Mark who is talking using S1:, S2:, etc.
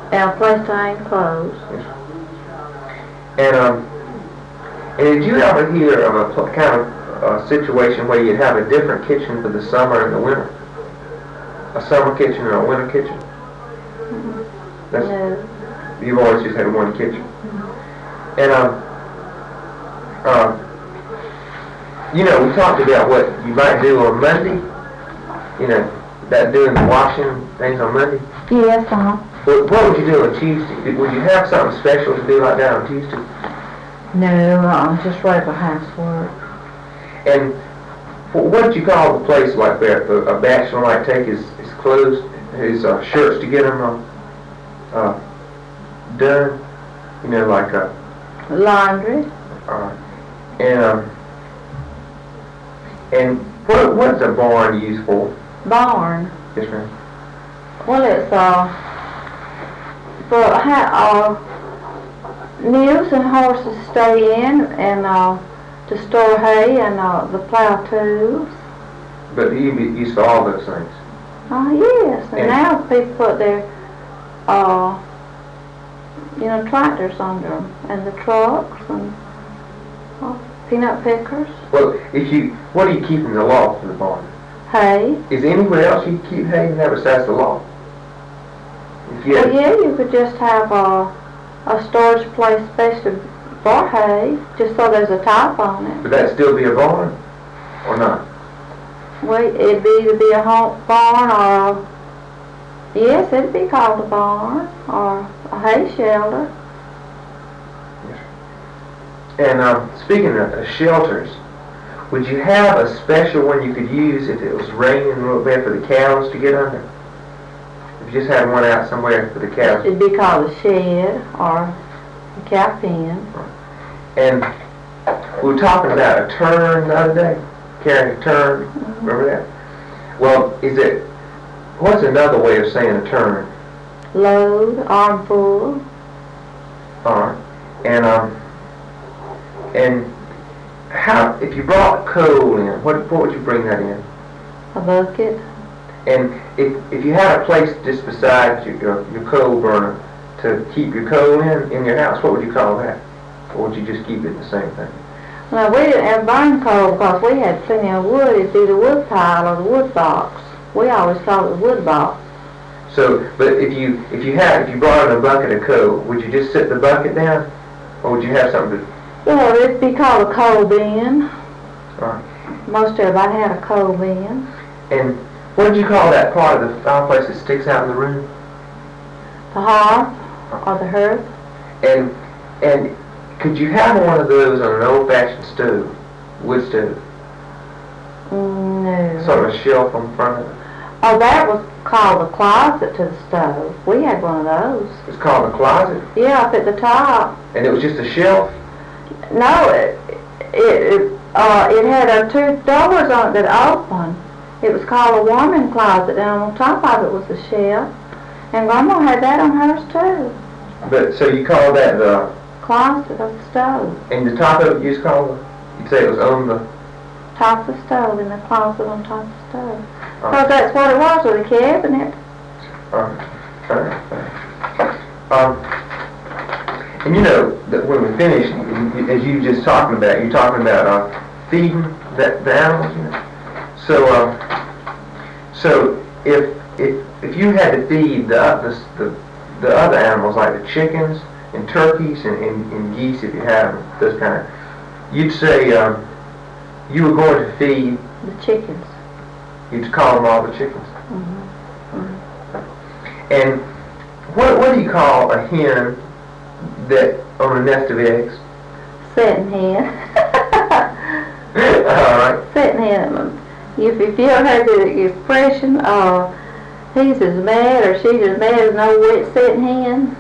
S1: And a place to hang clothes.
S2: And did you ever hear of a kind of situation where you'd have a different kitchen for the summer and the winter? A summer kitchen and a winter kitchen?
S1: No.
S2: You've always just had one kitchen. And you know, we talked about what you might do on Monday. You know, that doing the washing things on Monday.
S1: Yes,
S2: What would you do on Tuesday? Would you have something special to do like that on Tuesday?
S1: No, just regular housework.
S2: And what did you call the place like that? A bachelor might take his clothes, his shirts to get them done. You know, like
S1: laundry.
S2: And what's a barn used for?
S1: Barn.
S2: Yes, ma'am.
S1: Well, it's for mules and horses stay in, and to store hay and the plow tools.
S2: But you used for all those things.
S1: Yes, and now people put their tractors under them, and the trucks and peanut pickers.
S2: Well, what do you keep in the loft for the barn?
S1: Hay.
S2: Is there anywhere else you can keep hay than that besides the loft?
S1: Well, yeah, you could just have a storage place especially for hay, just so there's a top on it.
S2: Would that still be a barn, or not?
S1: Well, it'd either be a barn or, yes, it'd be called a barn or a hay shelter.
S2: And speaking of shelters, would you have a special one you could use if it was raining a little bit for the cows to get under? If you just had one out somewhere for the cows.
S1: It'd be called a shed or a cow pen.
S2: And we were talking about a turn the other day, carrying a turn. Mm-hmm. Remember that? Well, what's another way of saying a turn?
S1: Load, armful.
S2: All right. And how, if you brought coal in, what would you bring that in?
S1: A bucket.
S2: And if you had a place just beside your coal burner to keep your coal in your house, what would you call that? Or would you just keep it the same thing?
S1: No, we didn't have burn coal because we had plenty of wood. It's either wood pile or the wood box. We always called it the wood box.
S2: So, but if you brought in a bucket of coal, would you just sit the bucket down, or would you have something to?
S1: Well, it'd be called a coal bin.
S2: Right.
S1: Most everybody had a coal bin.
S2: And what did you call that part of the fireplace that sticks out in the room?
S1: The hearth or the hearth.
S2: And could you have one of those on an old-fashioned stove, wood stove?
S1: No.
S2: Sort of a shelf on front of it.
S1: Oh, that was called the closet to the stove. We had one of those.
S2: It's called a closet?
S1: Yeah, up at the top.
S2: And it was just a shelf?
S1: No, it had two doors on it that opened. It was called a warming closet, and on top of it was a shelf. And Grandma had that on hers too.
S2: But so you call that the
S1: closet of the stove?
S2: And the top of it you just call you'd say it was on the
S1: top of the stove, in the closet on top of the stove. Because that's what it was, with a cabinet.
S2: And you know that when we finish, as you just talking about, you're talking about feeding the animals. You know? So if you had to feed the other animals like the chickens and turkeys and geese, if you had them, those kind of, you'd say you were going to feed
S1: the chickens.
S2: You'd call them all the chickens.
S1: Mm-hmm. Mm-hmm.
S2: And what do you call a hen that on a nest of eggs?
S1: Setting hen.
S2: All right.
S1: Setting hen. If you ever heard the expression, he's as mad or she's as mad as an old wet setting hen.